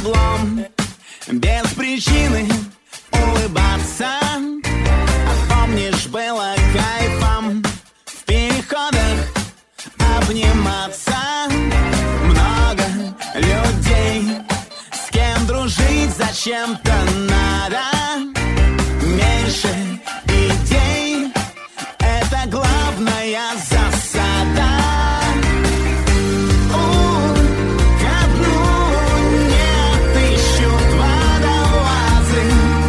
облом, без причины улыбаться. А помнишь, было кайфом в переходах обниматься. Много людей, с кем дружить зачем-то надо. Меньше идей, это главная засада. Ко дну нет, ищут водолазы.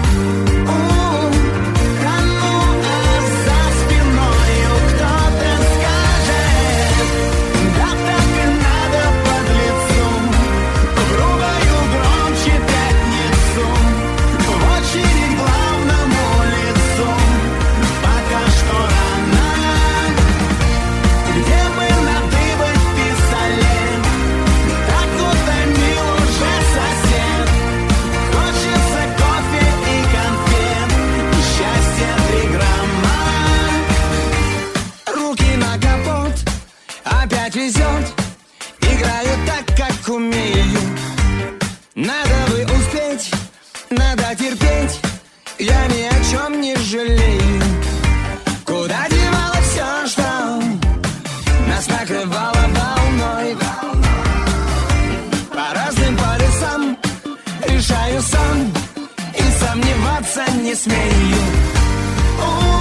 Тону, а за спиною кто-то скажет: да так и надо под лицу, грубою громче пятницу, в очередь главному лицу. Пока что рано, где бы надыбать пистолет, так утомил уже сосед. Хочется кофе и конфет, и счастья 3 грамма. Руки на капот, опять везет, играю так, как умею. Надо бы успеть, надо терпеть, я ни о чем не жалею. Куда девалось все, что нас накрывало волной? По разным полюсам решаю сам и сомневаться не смею.